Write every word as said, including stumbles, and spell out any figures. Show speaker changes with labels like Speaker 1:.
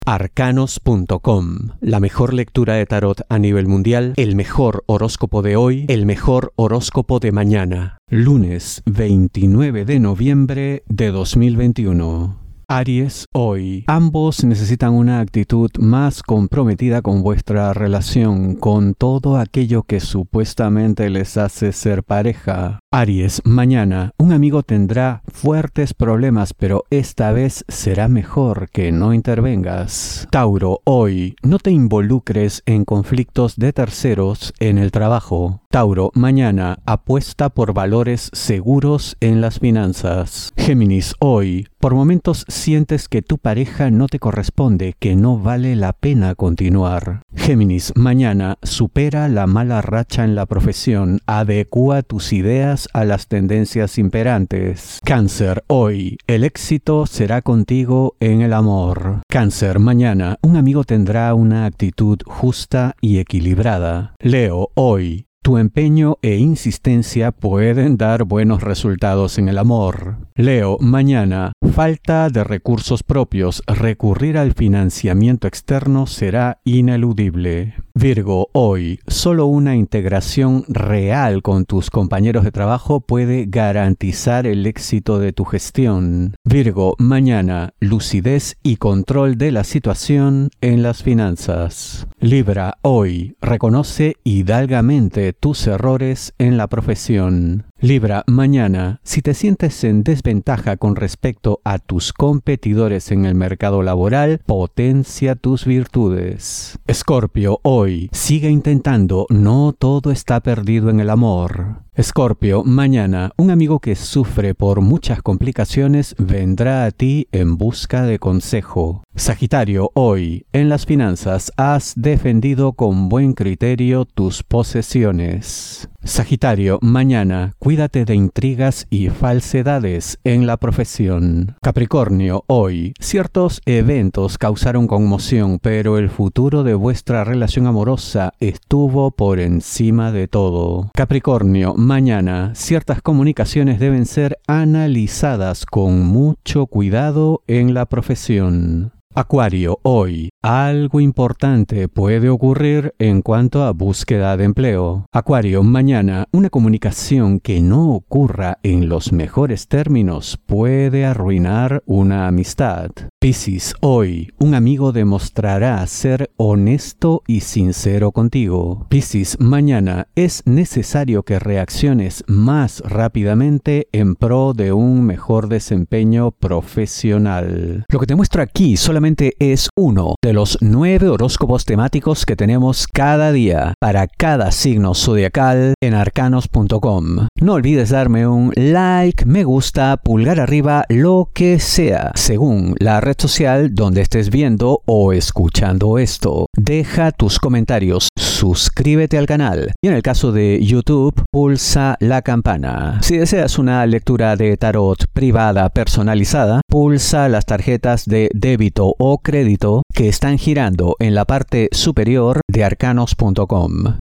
Speaker 1: Arcanos punto com, la mejor lectura de tarot a nivel mundial, el mejor horóscopo de hoy, el mejor horóscopo de mañana. Lunes veintinueve de noviembre de dos mil veintiuno. Aries, hoy. Ambos necesitan una actitud más comprometida con vuestra relación, con todo aquello que supuestamente les hace ser pareja. Aries, mañana, un amigo tendrá fuertes problemas, pero esta vez será mejor que no intervengas. Tauro, hoy, no te involucres en conflictos de terceros en el trabajo. Tauro, mañana, apuesta por valores seguros en las finanzas. Géminis, hoy, por momentos sientes que tu pareja no te corresponde, que no vale la pena continuar. Géminis, mañana, supera la mala racha en la profesión, adecúa tus ideas a las tendencias imperantes. Cáncer, hoy, el éxito será contigo en el amor. Cáncer, mañana, un amigo tendrá una actitud justa y equilibrada. Leo, hoy, tu empeño e insistencia pueden dar buenos resultados en el amor. Leo, mañana, falta de recursos propios, recurrir al financiamiento externo será ineludible. Virgo, hoy, solo una integración real con tus compañeros de trabajo puede garantizar el éxito de tu gestión. Virgo, mañana, lucidez y control de la situación en las finanzas. Libra, hoy, reconoce hidalgamente tus errores en la profesión. Libra, mañana, si te sientes en desventaja con respecto a tus competidores en el mercado laboral, potencia tus virtudes. Escorpio, hoy, sigue intentando, no todo está perdido en el amor. Escorpio, mañana, un amigo que sufre por muchas complicaciones vendrá a ti en busca de consejo. Sagitario, hoy, en las finanzas has defendido con buen criterio tus posesiones. Sagitario, mañana, cuídate de intrigas y falsedades en la profesión. Capricornio, hoy, ciertos eventos causaron conmoción, pero el futuro de vuestra relación amorosa estuvo por encima de todo. Capricornio, mañana, ciertas comunicaciones deben ser analizadas con mucho cuidado en la profesión. Acuario, hoy, algo importante puede ocurrir en cuanto a búsqueda de empleo. Acuario, mañana, una comunicación que no ocurra en los mejores términos puede arruinar una amistad. Piscis, hoy, un amigo demostrará ser honesto y sincero contigo. Piscis, mañana, es necesario que reacciones más rápidamente en pro de un mejor desempeño profesional. Lo que te muestro aquí solamente es uno de los nueve horóscopos temáticos que tenemos cada día para cada signo zodiacal en arcanos punto com. No olvides darme un like, me gusta, pulgar arriba, lo que sea, según la red social donde estés viendo o escuchando esto. Deja tus comentarios, suscríbete al canal y en el caso de YouTube, pulsa la campana. Si deseas una lectura de tarot privada personalizada, pulsa las tarjetas de débito o crédito que están girando en la parte superior de arcanos punto com.